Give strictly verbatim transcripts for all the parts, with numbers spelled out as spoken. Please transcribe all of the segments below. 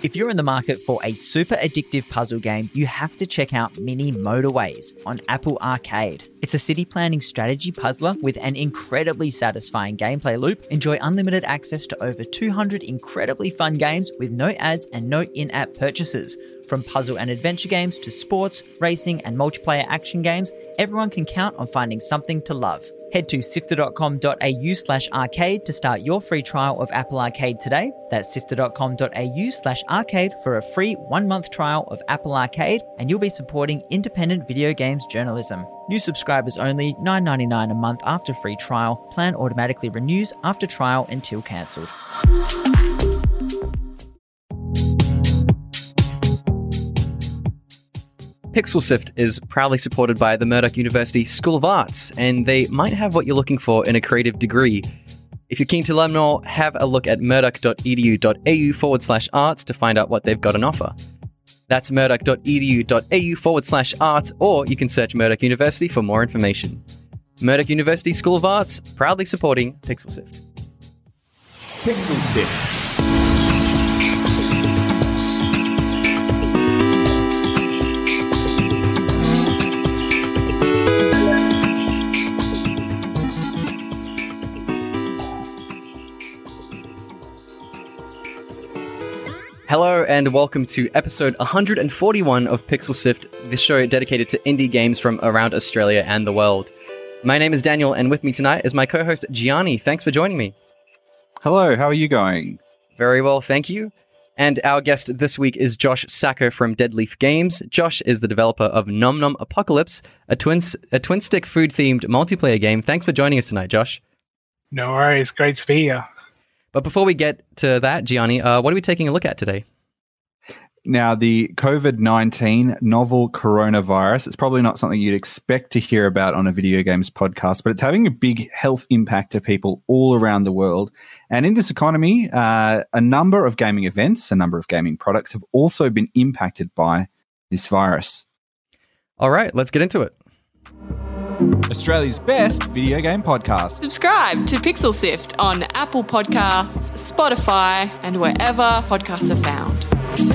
If you're in the market for a super addictive puzzle game, you have to check out Mini Motorways on Apple Arcade. It's a city planning strategy puzzler with an incredibly satisfying gameplay loop. Enjoy unlimited access to over two hundred incredibly fun games with no ads and no in-app purchases. From puzzle and adventure games to sports, racing and multiplayer action games, everyone can count on finding something to love. Head to sifter.com.au slash arcade to start your free trial of Apple Arcade today. That's sifter.com.au slash arcade for a free one-month trial of Apple Arcade, and you'll be supporting independent video games journalism. New subscribers only, nine dollars and ninety-nine cents a month after free trial. Plan automatically renews after trial until cancelled. PixelSift is proudly supported by the Murdoch University School of Arts, and they might have what you're looking for in a creative degree. If you're keen to learn more, have a look at murdoch.edu.au forward slash arts to find out what they've got on offer. That's murdoch.edu.au forward slash arts, or you can search Murdoch University for more information. Murdoch University School of Arts, proudly supporting PixelSift. PixelSift. Hello and welcome to episode one hundred forty-one of PixelSift, this show dedicated to indie games from around Australia and the world. My name is Daniel, and with me tonight is my co-host Gianni. Thanks for joining me. Hello, how are you going? Very well, thank you. And our guest this week is Josh Sacker from Deadleaf Games. Josh is the developer of Nom Nom Apocalypse, a twin a twin stick food themed multiplayer game. Thanks for joining us tonight, Josh. No worries, great to be here. But before we get to that, Gianni, uh, what are we taking a look at today? Now, the COVID nineteen novel coronavirus, it's probably not something you'd expect to hear about on a video games podcast, but it's having a big health impact to people all around the world. And in this economy, uh, a number of gaming events, a number of gaming products have also been impacted by this virus. All right, let's get into it. Australia's best video game podcast. Subscribe to PixelSift on Apple Podcasts, Spotify, and wherever podcasts are found.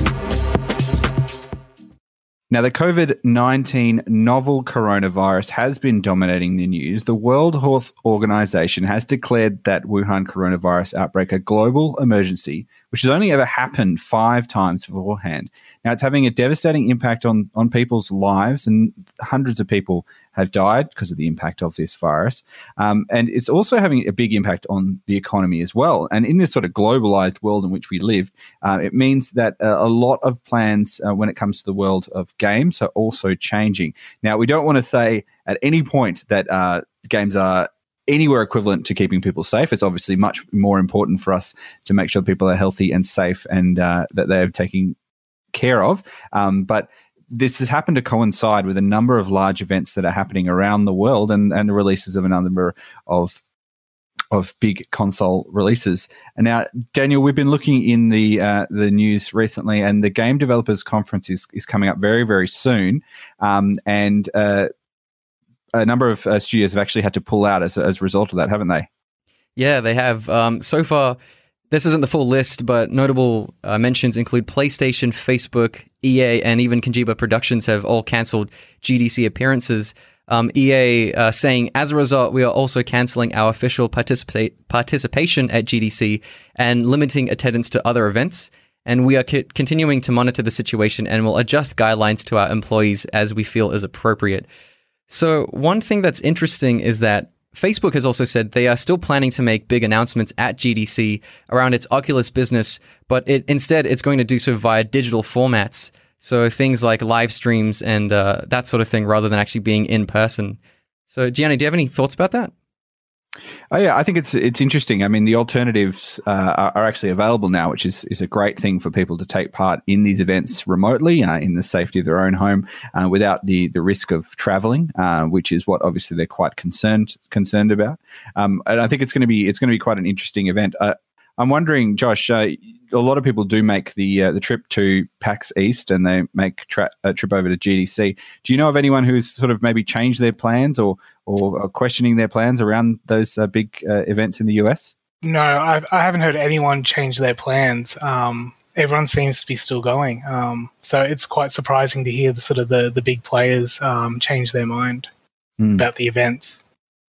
Now, the COVID nineteen novel coronavirus has been dominating the news. The World Health Organization has declared that Wuhan coronavirus outbreak a global emergency, which has only ever happened five times beforehand. Now, it's having a devastating impact on, on people's lives, and hundreds of people have died because of the impact of this virus. Um, and it's also having a big impact on the economy as well. And in this sort of globalized world in which we live, uh, it means that uh, a lot of plans uh, when it comes to the world of games are also changing. Now, we don't want to say at any point that uh, games are anywhere equivalent to keeping people safe. It's obviously much more important for us to make sure people are healthy and safe and uh, that they're taking care of. Um, but this has happened to coincide with a number of large events that are happening around the world and, and the releases of a number of of big console releases. And now, Daniel, we've been looking in the uh, the news recently, and the Game Developers Conference is, is coming up very, very soon. Um, and uh, a number of uh, studios have actually had to pull out as, as a result of that, haven't they? Yeah, they have. Um, so far, this isn't the full list, but notable uh, mentions include PlayStation, Facebook, E A, and even Kojima Productions have all cancelled G D C appearances. Um, E A uh, saying, as a result, we are also cancelling our official participa- participation at G D C and limiting attendance to other events. And we are co- continuing to monitor the situation and will adjust guidelines to our employees as we feel is appropriate. So one thing that's interesting is that Facebook has also said they are still planning to make big announcements at G D C around its Oculus business, but it, instead it's going to do so via digital formats. So things like live streams and uh, that sort of thing rather than actually being in person. So Gianni, do you have any thoughts about that? Oh yeah, I think it's it's interesting. I mean, the alternatives uh, are, are actually available now, which is is a great thing for people to take part in these events remotely uh, in the safety of their own home uh, without the the risk of traveling, uh, which is what obviously they're quite concerned concerned about. Um, and I think it's going to be it's going to be quite an interesting event. Uh, I'm wondering, Josh, uh, a lot of people do make the uh, the trip to PAX East and they make tra- a trip over to G D C. Do you know of anyone who's sort of maybe changed their plans or or are questioning their plans around those uh, big uh, events in the U S? No, I've, I haven't heard anyone change their plans. Um, everyone seems to be still going. Um, so it's quite surprising to hear the sort of the, the big players um, change their mind mm. about the events.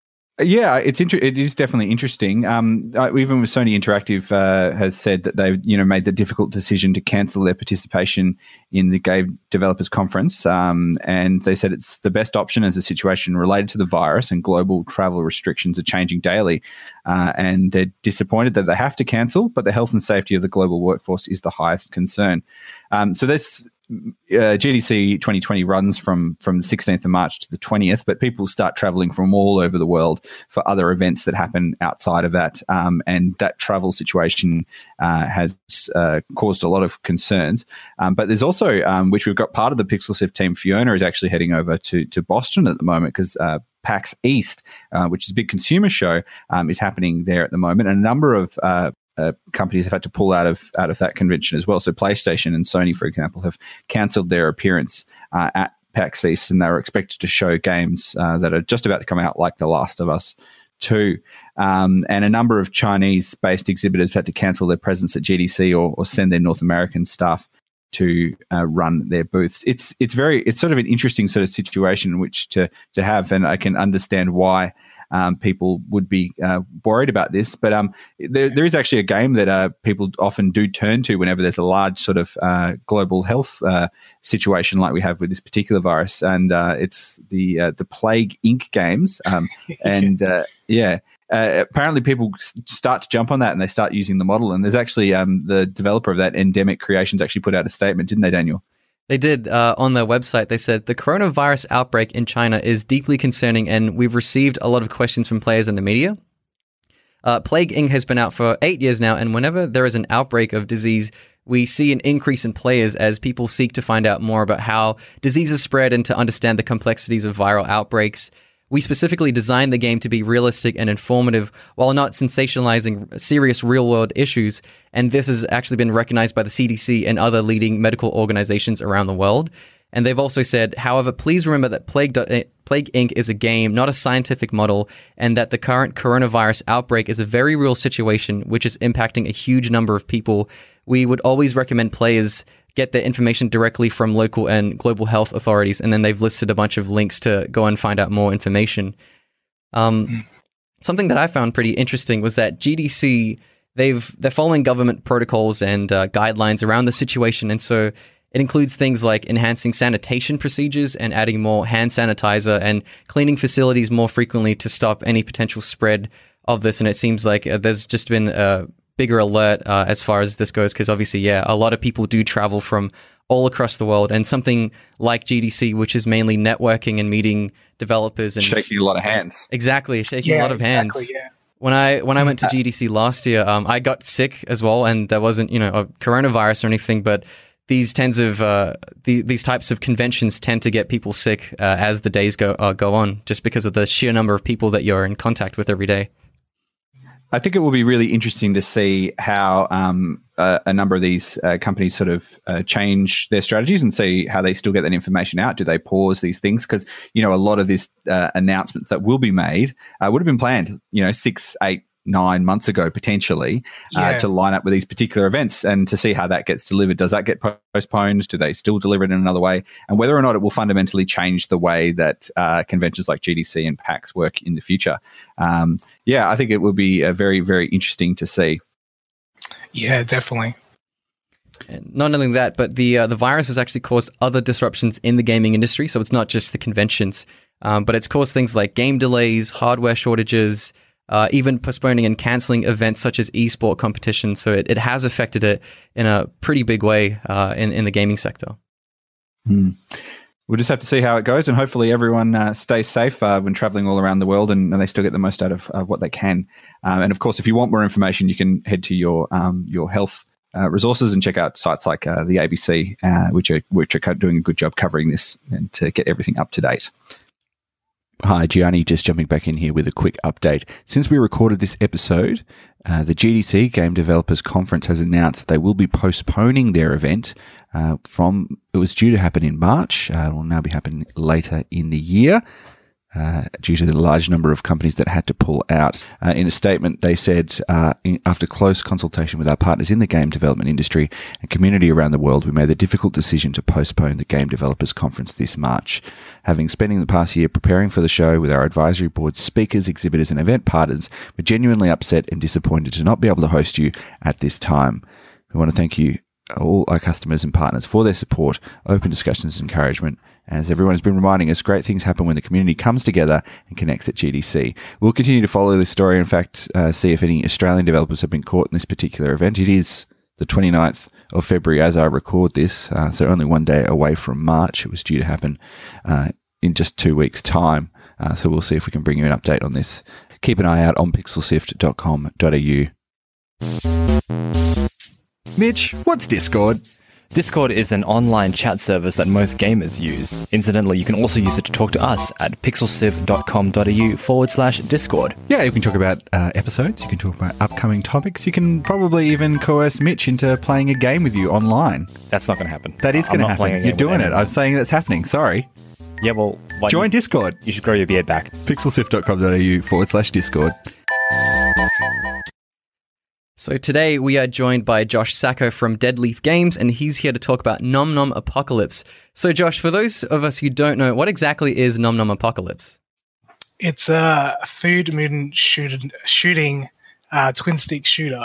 Yeah, it's inter- it is definitely interesting. Um, uh, even with Sony Interactive uh, has said that they've you know made the difficult decision to cancel their participation in the Game Developers Conference, um, and they said it's the best option as a situation related to the virus and global travel restrictions are changing daily, uh, and they're disappointed that they have to cancel, but the health and safety of the global workforce is the highest concern. Um, so that's. Uh, G D C twenty twenty runs from, from the sixteenth of March to the twentieth, but people start traveling from all over the world for other events that happen outside of that. Um, and that travel situation uh, has uh, caused a lot of concerns. Um, but there's also, um, which we've got part of the PixelSift team, Fiona is actually heading over to, to Boston at the moment because uh, PAX East, uh, which is a big consumer show, um, is happening there at the moment. And a number of uh, Uh, companies have had to pull out of out of that convention as well. So PlayStation and Sony, for example, have cancelled their appearance uh, at PAX East, and they were expected to show games uh, that are just about to come out, like The Last of Us two. Um, and a number of Chinese-based exhibitors had to cancel their presence at G D C or, or send their North American staff to uh, run their booths. It's it's very it's sort of an interesting sort of situation in which to to have, and I can understand why. Um, people would be uh, worried about this, but um, there, there is actually a game that uh, people often do turn to whenever there's a large sort of uh, global health uh, situation like we have with this particular virus, and uh, it's the uh, the Plague Incorporated games. Um, and uh, yeah, uh, apparently people start to jump on that and they start using the model. And there's actually um, the developer of that, Endemic Creations, actually put out a statement, didn't they, Daniel? They did. Uh, on their website, they said, the coronavirus outbreak in China is deeply concerning and we've received a lot of questions from players and the media. Uh, Plague Incorporated has been out for eight years now, and whenever there is an outbreak of disease, we see an increase in players as people seek to find out more about how diseases spread and to understand the complexities of viral outbreaks. We specifically designed the game to be realistic and informative while not sensationalizing serious real-world issues, and this has actually been recognized by the C D C and other leading medical organizations around the world. And they've also said, however, please remember that Plague, Plague Incorporated is a game, not a scientific model, and that the current coronavirus outbreak is a very real situation which is impacting a huge number of people. We would always recommend players get their information directly from local and global health authorities, and then they've listed a bunch of links to go and find out more information. Um, something that I found pretty interesting was that G D C, they've they're following government protocols and uh, guidelines around the situation, and so it includes things like enhancing sanitation procedures and adding more hand sanitizer and cleaning facilities more frequently to stop any potential spread of this. And it seems like uh, there's just been a bigger alert uh, as far as this goes, because obviously, yeah, a lot of people do travel from all across the world, and something like G D C, which is mainly networking and meeting developers and shaking a lot of hands. Exactly, shaking yeah, a lot of exactly, hands. Yeah. When I when I went to G D C last year, um, I got sick as well, and there wasn't you know a coronavirus or anything, but these tens of uh, the, these types of conventions tend to get people sick uh, as the days go uh, go on, just because of the sheer number of people that you're in contact with every day. I think it will be really interesting to see how um, uh, a number of these uh, companies sort of uh, change their strategies and see how they still get that information out. Do they pause these things? Because, you know, a lot of these uh, announcements that will be made uh, would have been planned, you know, six, eight, nine months ago, potentially, yeah. uh, to line up with these particular events and to see how that gets delivered. Does that get postponed? Do they still deliver it in another way? And whether or not it will fundamentally change the way that uh, conventions like G D C and PAX work in the future. Um, yeah, I think it will be uh, very, very interesting to see. Yeah, definitely. And not only that, but the uh, the virus has actually caused other disruptions in the gaming industry. So it's not just the conventions, um, but it's caused things like game delays, hardware shortages, Uh, even postponing and cancelling events such as esport competitions. So it, it has affected it in a pretty big way uh, in, in the gaming sector. Hmm. We'll just have to see how it goes, and hopefully everyone uh, stays safe uh, when traveling all around the world, and, and they still get the most out of uh, what they can. Um, and of course, if you want more information, you can head to your um, your health uh, resources and check out sites like uh, the A B C, uh, which are which are doing a good job covering this and to get everything up to date. Hi, Gianni, just jumping back in here with a quick update. Since we recorded this episode, uh, the G D C Game Developers Conference has announced that they will be postponing their event uh, from, it was due to happen in March, uh, it will now be happening later in the year. Uh, due to the large number of companies that had to pull out. Uh, in a statement, they said, uh, in, after close consultation with our partners in the game development industry and community around the world, we made the difficult decision to postpone the Game Developers Conference this March. Having spending the past year preparing for the show with our advisory board, speakers, exhibitors, and event partners, we're genuinely upset and disappointed to not be able to host you at this time. We want to thank you, all our customers and partners, for their support, open discussions, and encouragement. As everyone has been reminding us, great things happen when the community comes together and connects at G D C. We'll continue to follow this story. In fact, uh, see if any Australian developers have been caught in this particular event. It is the twenty-ninth of February as I record this, uh, so only one day away from March. It was due to happen uh, in just two weeks' time. Uh, so we'll see if we can bring you an update on this. Keep an eye out on pixel sift dot com dot a u. Mitch, what's Discord? Discord is an online chat service that most gamers use. Incidentally, you can also use it to talk to us at pixel sift dot com dot a u forward slash Discord. Yeah, you can talk about uh, episodes, you can talk about upcoming topics, you can probably even coerce Mitch into playing a game with you online. That's not going to happen. That is going to happen. You're doing it. I'm saying that's happening. Sorry. Yeah, well... Like, join Discord. You should grow your beard back. pixel sift dot com dot a u forward slash Discord. So today we are joined by Josh Sacco from Deadleaf Games, and he's here to talk about Nom Nom Apocalypse. So Josh, for those of us who don't know, what exactly is Nom Nom Apocalypse? It's a food mutant shooting, shooting uh, twin stick shooter.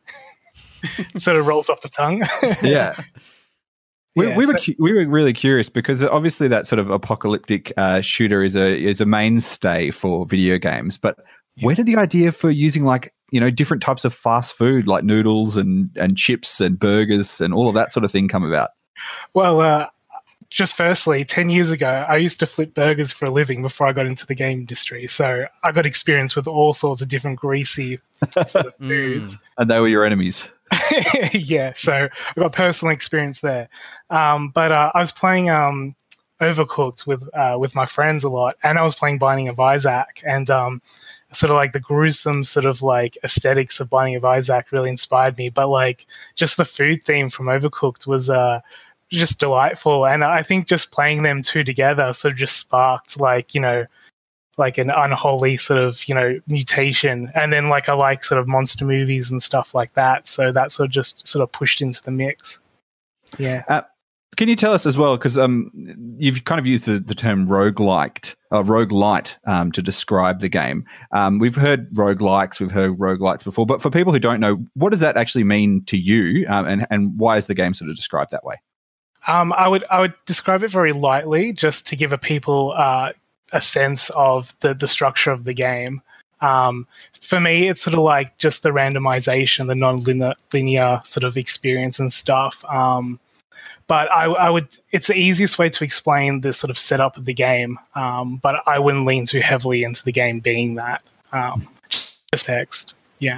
Sort of rolls off the tongue. Yeah. We, Yeah, we were so- cu- we were really curious because obviously that sort of apocalyptic uh, shooter is a is a mainstay for video games. But where did the idea for using like you know different types of fast food like noodles and and chips and burgers and all of that sort of thing come about? Well, uh, just firstly, ten years ago, I used to flip burgers for a living before I got into the game industry. So I got experience with all sorts of different greasy sort of foods. And they were your enemies. Yeah, so I got personal experience there. Um, but uh, I was playing um, Overcooked with uh, with my friends a lot, and I was playing Binding of Isaac, and um, sort of like the gruesome sort of like aesthetics of Binding of Isaac really inspired me. But like just the food theme from Overcooked was uh, just delightful, and I think just playing them two together sort of just sparked like you know. like an unholy sort of, you know, mutation. And then like I like sort of monster movies and stuff like that. So that sort of just sort of pushed into the mix. Yeah. Uh, can you tell us as well, because um, you've kind of used the, the term roguelike, uh, roguelite um, to describe the game. Um, we've heard roguelikes, we've heard roguelites before, but for people who don't know, what does that actually mean to you um, and, and why is the game sort of described that way? Um, I would I would describe it very lightly just to give a people uh, a sense of the, the structure of the game. Um, for me, it's sort of like just the randomization, the non-linear linear sort of experience and stuff. Um, but I, I would, it's the easiest way to explain the sort of setup of the game. Um, but I wouldn't lean too heavily into the game being that. Um, just text. Yeah.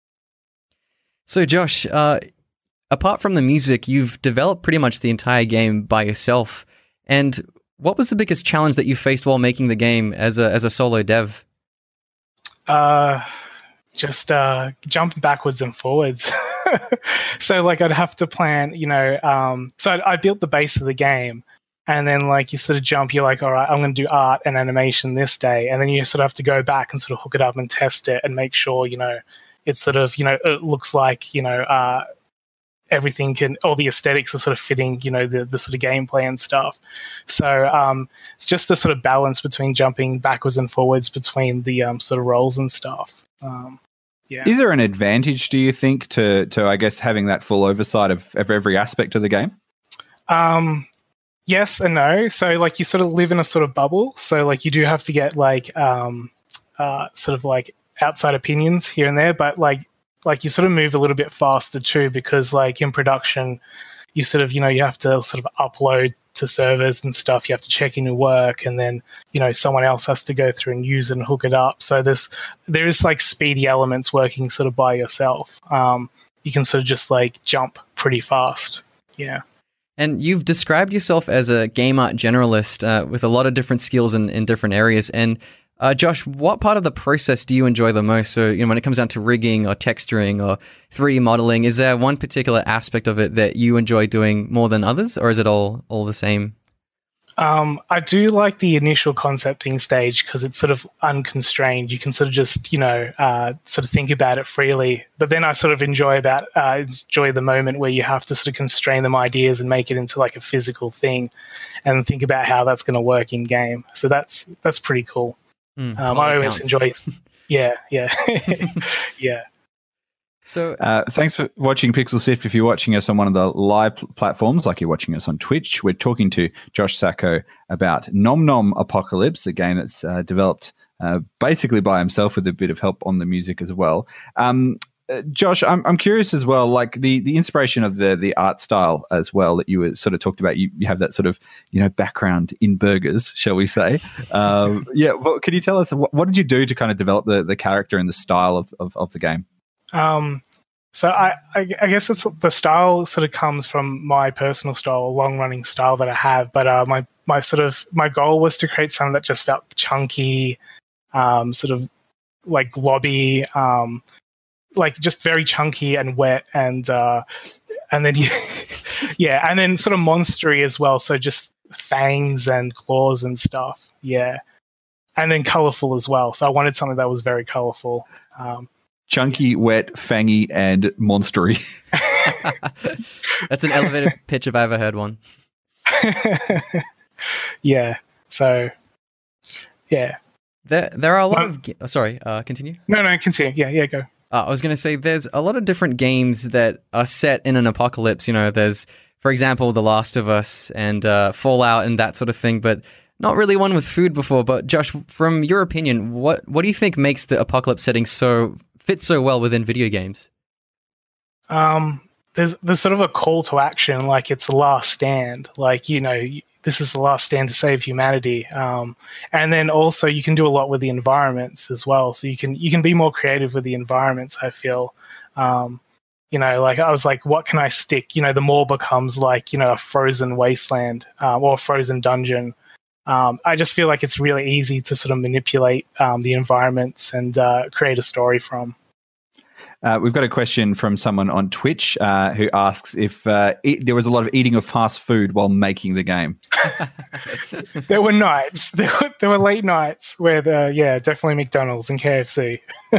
So Josh, uh, apart from the music, you've developed pretty much the entire game by yourself. And what was the biggest challenge that you faced while making the game as a as a solo dev? Uh, just uh, jumping backwards and forwards. So like I'd have to plan, you know, um, so I, I built the base of the game and then like you sort of jump, you're like, all right, I'm going to do art and animation this day. And then you sort of have to go back and sort of hook it up and test it and make sure, you know, it's sort of, you know, it looks like, you know, uh, everything can, all the aesthetics are sort of fitting, you know, the, the sort of gameplay and stuff. So um, it's just the sort of balance between jumping backwards and forwards between the um, sort of roles and stuff. Um, yeah. Is there an advantage, do you think, to, to I guess, having that full oversight of, of every aspect of the game? Um, yes and no. So like you sort of live in a sort of bubble. So like you do have to get like um, uh, sort of like outside opinions here and there, but like like you sort of move a little bit faster too, because like in production, you sort of, you know, you have to sort of upload to servers and stuff. You have to check in your work and then, you know, someone else has to go through and use it and hook it up. So there's, there is like speedy elements working sort of by yourself. Um, you can sort of just like jump pretty fast. Yeah. And you've described yourself as a game art generalist uh, with a lot of different skills in, in different areas. And Uh, Josh, what part of the process do you enjoy the most? So, you know, when it comes down to rigging or texturing or three D modeling, is there one particular aspect of it that you enjoy doing more than others, or is it all all the same? Um, I do like the initial concepting stage because it's sort of unconstrained. You can sort of just, you know, uh, sort of think about it freely. But then I sort of enjoy about uh, enjoy the moment where you have to sort of constrain them ideas and make it into like a physical thing, and think about how that's going to work in game. So that's that's pretty cool. Mm, um, I always counts. enjoy. Yeah, yeah, yeah. So Uh, thanks for watching Pixel Sift. If you're watching us on one of the live pl- platforms, like you're watching us on Twitch, we're talking to Josh Sacco about Nom Nom Apocalypse, a game that's uh, developed uh, basically by himself with a bit of help on the music as well. Um, uh, Josh, I'm I'm curious as well, like the the inspiration of the the art style as well that you were sort of talked about. You you have that sort of, you know, background in burgers, shall we say? Um, yeah. Well, can you tell us what, what did you do to kind of develop the the character and the style of of, of the game? Um, so I, I, I guess it's the style sort of comes from my personal style, a long-running style that I have. But uh, my my sort of my goal was to create something that just felt chunky, um, sort of like globby, um, like just very chunky and wet, and uh, and then yeah, and then sort of monstery as well. So just fangs and claws and stuff, yeah, and then colorful as well. So I wanted something that was very colorful. Um, Chunky, wet, fangy, and monstery. that's an elevated pitch if I ever heard one. Yeah. So, yeah. There, there are a lot Um, of. Ga- oh, sorry, uh, continue. No, no, continue. Yeah, yeah, go. Uh, I was going to say there's a lot of different games that are set in an apocalypse. You know, there's, for example, The Last of Us and uh, Fallout and that sort of thing, but not really one with food before. But Josh, from your opinion, what what do you think makes the apocalypse setting so fit so well within video games? Um, there's there's sort of a call to action, like it's a last stand. Like, you know, this is the last stand to save humanity. Um, and then also you can do a lot with the environments as well. So you can you can be more creative with the environments, I feel. Um, you know, like I was like, what can I stick? You know, the more becomes like, you know, a frozen wasteland um, or a frozen dungeon. Um, I just feel like it's really easy to sort of manipulate um, the environments and uh, create a story from. Uh, we've got a question from someone on Twitch uh, who asks if uh, eat, there was a lot of eating of fast food while making the game. There were nights, there were, there were late nights where, the, yeah, definitely McDonald's and K F C.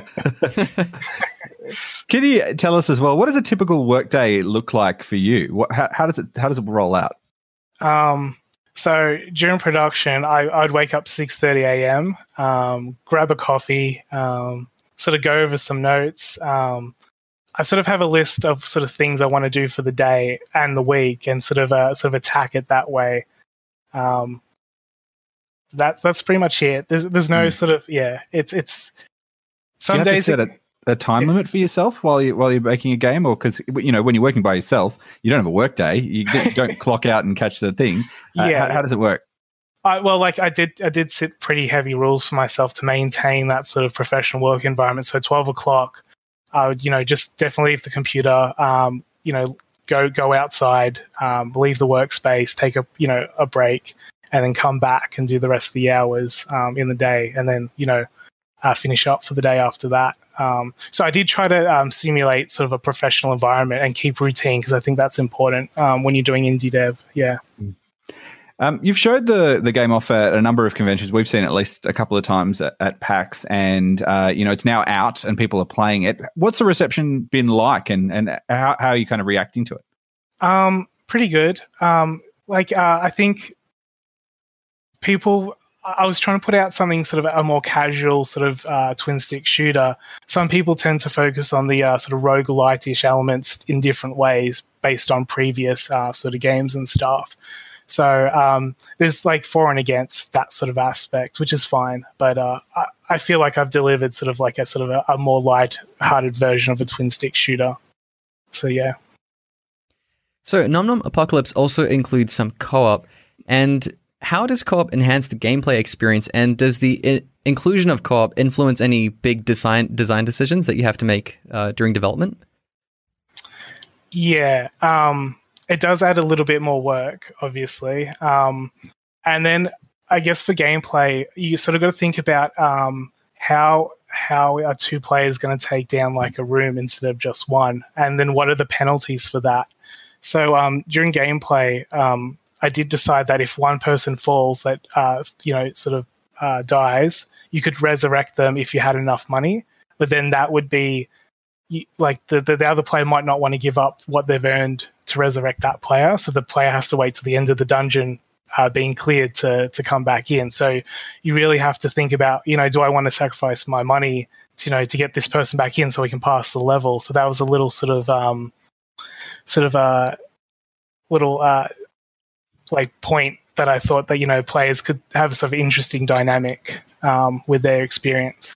Can you tell us as well, what does a typical workday look like for you? What, how, how does it how does it roll out? Um, so during production, I, I'd wake up six thirty a.m., um, grab a coffee, um, sort of go over some notes. Um, I sort of have a list of sort of things I want to do for the day and the week, and sort of uh, sort of attack it that way. Um, that's that's pretty much it. There's there's no Mm. sort of yeah. It's it's some Do you have days to set it- a, a time Yeah. limit for yourself while you while you're making a game, or because you know when you're working by yourself, you don't have a work day. You don't- don't clock out and catch the thing. Uh, Yeah. how, how does it work? I, well, like I did, I did set pretty heavy rules for myself to maintain that sort of professional work environment. So twelve o'clock, I would, you know, just definitely leave the computer, um, you know, go go outside, um, leave the workspace, take a you know a break, and then come back and do the rest of the hours um, in the day, and then you know uh, finish up for the day after that. Um, so I did try to um, simulate sort of a professional environment and keep routine, because I think that's important um, when you're doing indie dev. Yeah. Um, you've showed the the game off at a number of conventions. We've seen it at least a couple of times at, at PAX, and uh, you know it's now out and people are playing it. What's the reception been like, and and how, how are you kind of reacting to it? Um, pretty good. Um, like uh, I think people. I was trying to put out something sort of a more casual sort of uh, twin stick shooter. Some people tend to focus on the uh, sort of roguelite-ish elements in different ways based on previous uh, sort of games and stuff. So um, there's like for and against that sort of aspect, which is fine. But uh, I, I feel like I've delivered sort of like a sort of a, a more light-hearted version of a twin stick shooter. So yeah. So Nom Nom Apocalypse also includes some co-op, and how does co-op enhance the gameplay experience, and does the I- inclusion of co-op influence any big design design decisions that you have to make uh, during development? Yeah, um, it does add a little bit more work, obviously. Um, and then I guess for gameplay, you sort of got to think about um, how how are two players going to take down like a room instead of just one, and then what are the penalties for that? So um, during gameplay, um, I did decide that if one person falls, that uh, you know, sort of uh, dies, you could resurrect them if you had enough money. But then that would be like the, the the other player might not want to give up what they've earned to resurrect that player, so the player has to wait to the end of the dungeon uh, being cleared to to come back in. So you really have to think about, you know, do I want to sacrifice my money to, you know, to get this person back in so we can pass the level? So that was a little sort of um, sort of a little uh, like point that I thought that, you know, players could have a sort of interesting dynamic um, with their experience.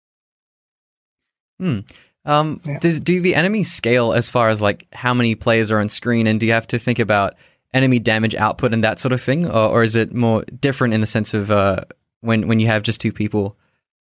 Hmm. Um, Yeah. does, do the enemies scale as far as like how many players are on screen, and do you have to think about enemy damage output and that sort of thing, or, or is it more different in the sense of uh, when when you have just two people?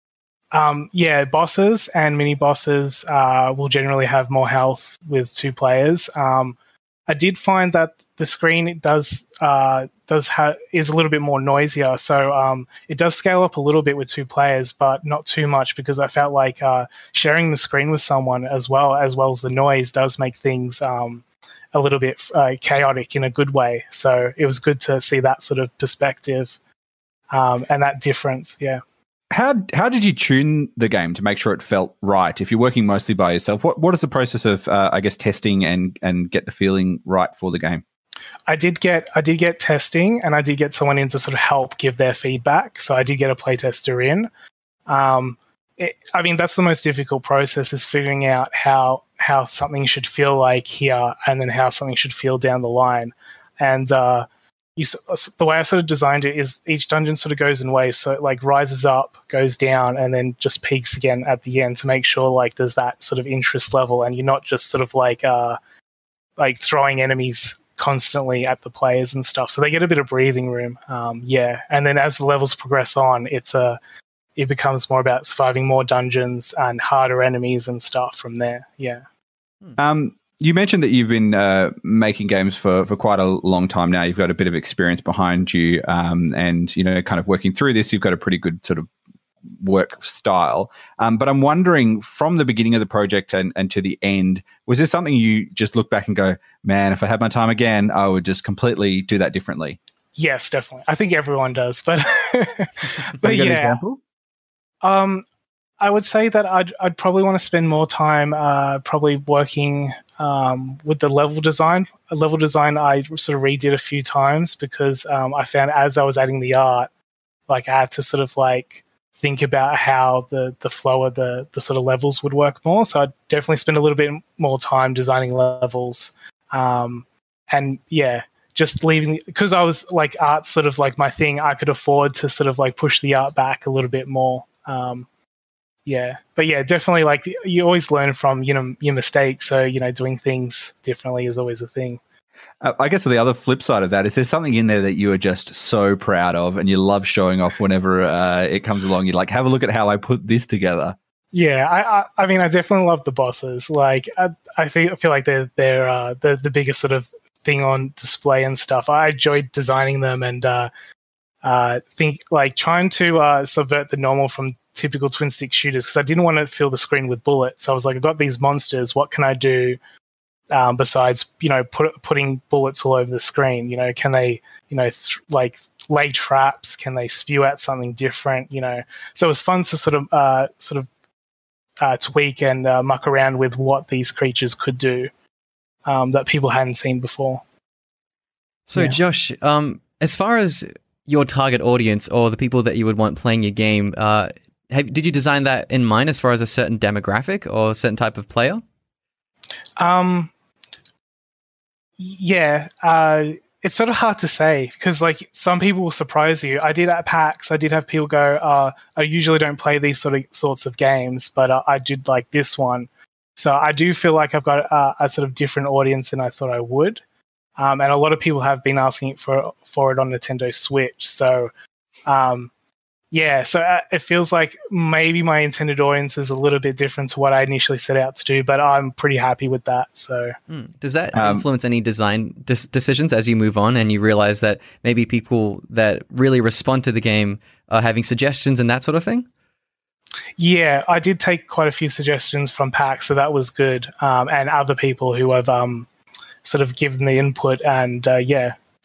Um, yeah, bosses and mini bosses uh, will generally have more health with two players. Um, I did find that the screen does uh, does ha- is a little bit more noisier, so um, it does scale up a little bit with two players, but not too much, because I felt like uh, sharing the screen with someone as well as well as the noise does make things um, a little bit uh, chaotic in a good way. So it was good to see that sort of perspective um, and that difference. Yeah. How how did you tune the game to make sure it felt right? If you're working mostly by yourself, what what is the process of uh, I guess testing and and get the feeling right for the game? I did get I did get testing, and I did get someone in to sort of help give their feedback. So I did get a playtester in. Um, it, I mean, that's the most difficult process, is figuring out how how something should feel like here, and then how something should feel down the line. And uh, you, the way I sort of designed it is each dungeon sort of goes in waves. So it like rises up, goes down, and then just peaks again at the end to make sure like there's that sort of interest level, and you're not just sort of like uh, like throwing enemies constantly at the players and stuff. So they get a bit of breathing room. Um, yeah. And then as the levels progress on, it's a, it becomes more about surviving more dungeons and harder enemies and stuff from there. Yeah. Um, you mentioned that you've been uh, making games for, for quite a long time now. You've got a bit of experience behind you, um, and, you know, kind of working through this, you've got a pretty good sort of work style. Um, but I'm wondering, from the beginning of the project and, and to the end, was there something you just look back and go, man, if I had my time again, I would just completely do that differently? Yes, definitely. I think everyone does, but, Have but you got an yeah. example? Um, I would say that I'd I'd probably want to spend more time uh, probably working um, with the level design. A level design I sort of redid a few times, because um, I found as I was adding the art, like I had to sort of like think about how the, the flow of the, the sort of levels would work more. So I'd definitely spend a little bit more time designing levels. Um, and yeah, just leaving, because I was like, art's sort of like my thing, I could afford to sort of like push the art back a little bit more. Um, yeah, but yeah, definitely like you always learn from, you know, your mistakes. So, you know, doing things differently is always a thing. Uh, I guess the other flip side of that is, there's something in there that you are just so proud of and you love showing off whenever uh, it comes along. You're like, have a look at how I put this together. Yeah, I, I, I mean, I definitely love the bosses. Like, I, I feel, I feel like they're they're uh, the the biggest sort of thing on display and stuff. I enjoyed designing them and uh, uh, think like trying to uh, subvert the normal from typical twin stick shooters, because I didn't want to fill the screen with bullets. So I was like, I've got these monsters. What can I do? Um, besides, you know, put, putting bullets all over the screen, you know, can they, you know, th- like lay traps? Can they spew out something different? You know, so it was fun to sort of, uh, sort of uh, tweak and uh, muck around with what these creatures could do um, that people hadn't seen before. So, Yeah. Josh, um, as far as your target audience or the people that you would want playing your game, uh, have, did you design that in mind as far as a certain demographic or a certain type of player? Um. Yeah, uh, it's sort of hard to say, because like some people will surprise you. I did at PAX, I did have people go, uh, I usually don't play these sort of sorts of games, but uh, I did like this one. So I do feel like I've got uh, a sort of different audience than I thought I would. Um, and a lot of people have been asking for for it on Nintendo Switch. So um, yeah, so uh, it feels like maybe my intended audience is a little bit different to what I initially set out to do, but I'm pretty happy with that. So, Hmm. Does that Um, influence any design dis- decisions as you move on and you realize that maybe people that really respond to the game are having suggestions and that sort of thing? yeah, I did take quite a few suggestions from PAX, so that was good, um, and other people who have um, sort of given the input, and uh, yeah,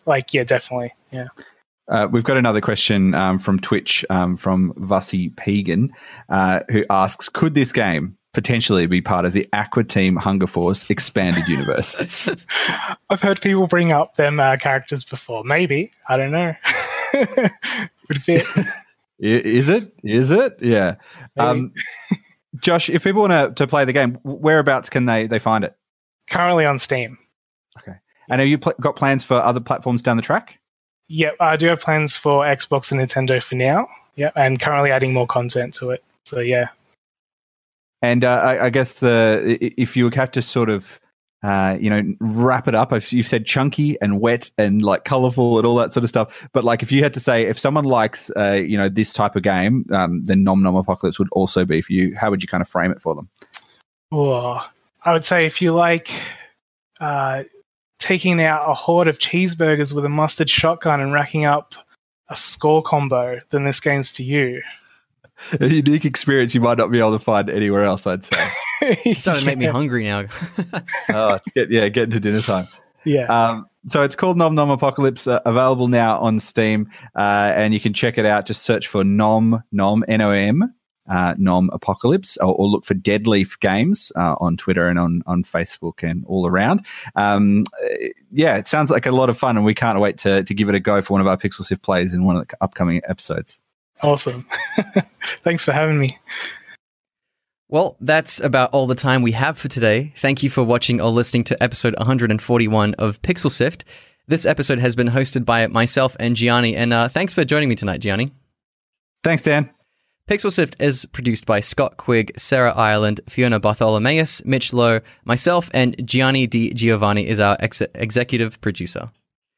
like, yeah, definitely. Yeah. Uh, we've got another question um, from Twitch um, from Vussi Pagan, uh, who asks, could this game potentially be part of the Aqua Team Hunger Force expanded universe? I've heard people bring up them uh, characters before. Maybe. I don't know. Would fit. Is it? Is it? Yeah. Um, Josh, if people want to, to play the game, whereabouts can they, they find it? Currently on Steam. Okay. And have you pl- got plans for other platforms down the track? Yeah, I do have plans for Xbox and Nintendo for now. Yeah, and currently adding more content to it. So, yeah. And uh, I, I guess the if you have to sort of, uh, you know, wrap it up, you've said chunky and wet and like colorful and all that sort of stuff. But like if you had to say, if someone likes, uh, you know, this type of game, um, then Nom Nom Apocalypse would also be for you. How would you kind of frame it for them? Oh, I would say if you like uh, taking out a horde of cheeseburgers with a mustard shotgun and racking up a score combo, then this game's for you. A unique experience you might not be able to find anywhere else, I'd say. It's starting to make me hungry now. oh, it's get, yeah, getting to dinner time. Yeah. Um, so it's called Nom Nom Apocalypse, uh, available now on Steam, uh, and you can check it out. Just search for Nom Nom N O M uh, Nom Apocalypse, or, or look for Dead Leaf Games uh, on Twitter and on on Facebook and all around. Um, yeah, it sounds like a lot of fun, and we can't wait to to give it a go for one of our Pixel Sift plays in one of the upcoming episodes. Awesome. Thanks for having me. Well, that's about all the time we have for today. Thank you for watching or listening to episode one hundred forty-one of Pixel Sift. This episode has been hosted by myself and Gianni, and uh, thanks for joining me tonight, Gianni. Thanks, Dan. Pixel Sift is produced by Scott Quigg, Sarah Ireland, Fiona Bartholomeus, Mitch Lowe, myself, and Gianni Di Giovanni is our ex- executive producer.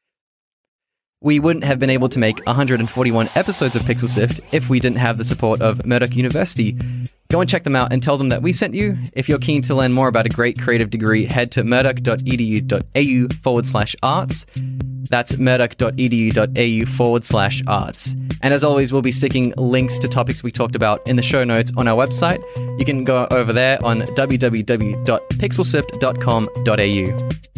We wouldn't have been able to make one hundred forty-one episodes of Pixel Sift if we didn't have the support of Murdoch University. Go and check them out and tell them that we sent you. If you're keen to learn more about a great creative degree, head to murdoch.edu.au forward slash arts. That's murdoch.edu.au forward slash arts. And as always, we'll be sticking links to topics we talked about in the show notes on our website. You can go over there on w w w dot pixel sift dot com dot a u.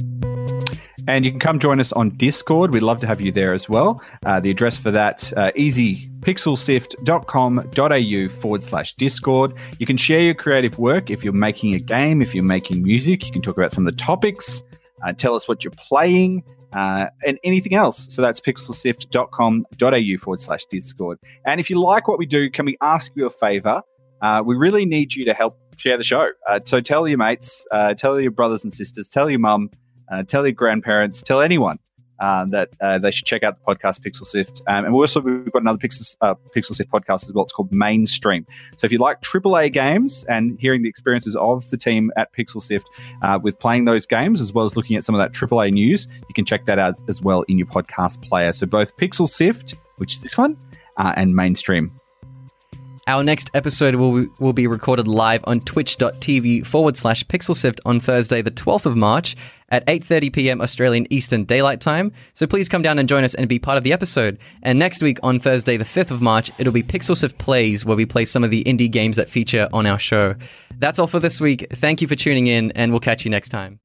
And you can come join us on Discord. We'd love to have you there as well. Uh, the address for that, uh, easy, pixelsift.com.au forward slash Discord. You can share your creative work if you're making a game, if you're making music. You can talk about some of the topics, uh, tell us what you're playing, uh, and anything else. So that's pixelsift.com.au forward slash Discord. And if you like what we do, can we ask you a favor? Uh, we really need you to help share the show. Uh, so tell your mates, uh, tell your brothers and sisters, tell your mum, Uh, tell your grandparents, tell anyone uh, that uh, they should check out the podcast Pixel Sift. Um, and we also, we've got another Pixel, uh, Pixel Sift podcast as well. It's called Mainstream. So if you like triple A games and hearing the experiences of the team at Pixel Sift uh, with playing those games, as well as looking at some of that triple A news, you can check that out as well in your podcast player. So both Pixel Sift, which is this one, uh, and Mainstream. Our next episode will, will be recorded live on twitch.tv forward slash pixelsift on Thursday, the twelfth of March at eight thirty p.m. Australian Eastern Daylight Time. So please come down and join us and be part of the episode. And next week on Thursday, the fifth of March, it'll be Pixelsift Plays, where we play some of the indie games that feature on our show. That's all for this week. Thank you for tuning in, and we'll catch you next time.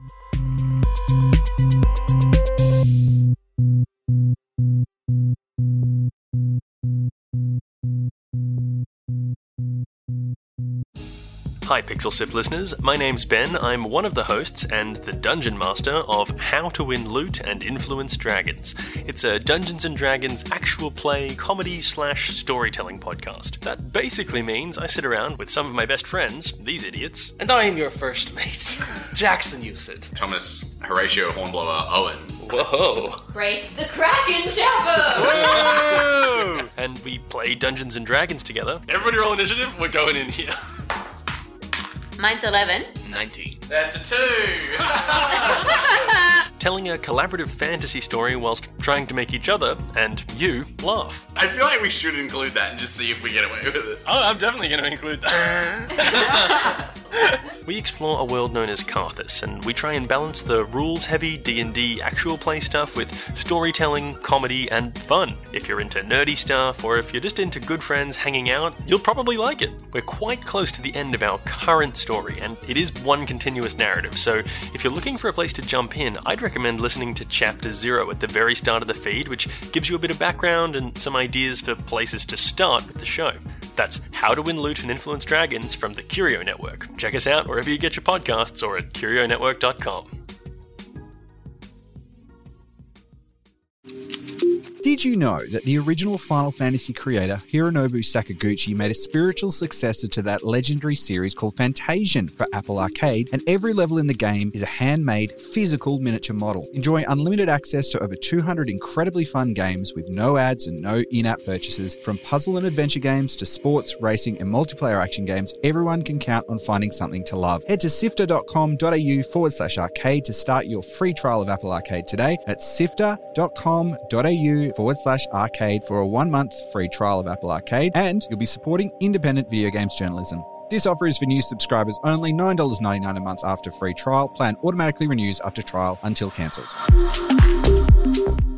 Hi Pixel Sift listeners, my name's Ben, I'm one of the hosts and the Dungeon Master of How to Win Loot and Influence Dragons. It's a Dungeons and Dragons actual play comedy slash storytelling podcast. That basically means I sit around with some of my best friends, these idiots. And I am your first mate, Jackson Usit. Thomas Horatio Hornblower Owen. Whoa. Grace the Kraken Chopper! Whoa! And we play Dungeons and Dragons together. Everybody roll initiative, we're going in here. Mine's eleven. nineteen. That's a two! Telling a collaborative fantasy story whilst trying to make each other, and you, laugh. I feel like we should include that and just see if we get away with it. Oh, I'm definitely going to include that. We explore a world known as Karthus, and we try and balance the rules-heavy D and D actual play stuff with storytelling, comedy, and fun. If you're into nerdy stuff, or if you're just into good friends hanging out, you'll probably like it. We're quite close to the end of our current story, and it is one continuous narrative, so if you're looking for a place to jump in, I'd recommend listening to Chapter Zero at the very start of the feed, which gives you a bit of background and some ideas for places to start with the show. That's How to Win Loot and Influence Dragons from the Curio Network. Check us out wherever you get your podcasts or at curio network dot com. Did you know that the original Final Fantasy creator, Hironobu Sakaguchi, made a spiritual successor to that legendary series called Fantasian for Apple Arcade, and every level in the game is a handmade, physical miniature model. Enjoy unlimited access to over two hundred incredibly fun games with no ads and no in-app purchases. From puzzle and adventure games to sports, racing, and multiplayer action games, everyone can count on finding something to love. Head to sifter.com.au forward slash arcade to start your free trial of Apple Arcade today at sifter.com.au forward slash arcade for a one month free trial of Apple Arcade, and you'll be supporting independent video games journalism. This offer is for new subscribers only, nine dollars ninety-nine a month after free trial. Plan automatically renews after trial until cancelled.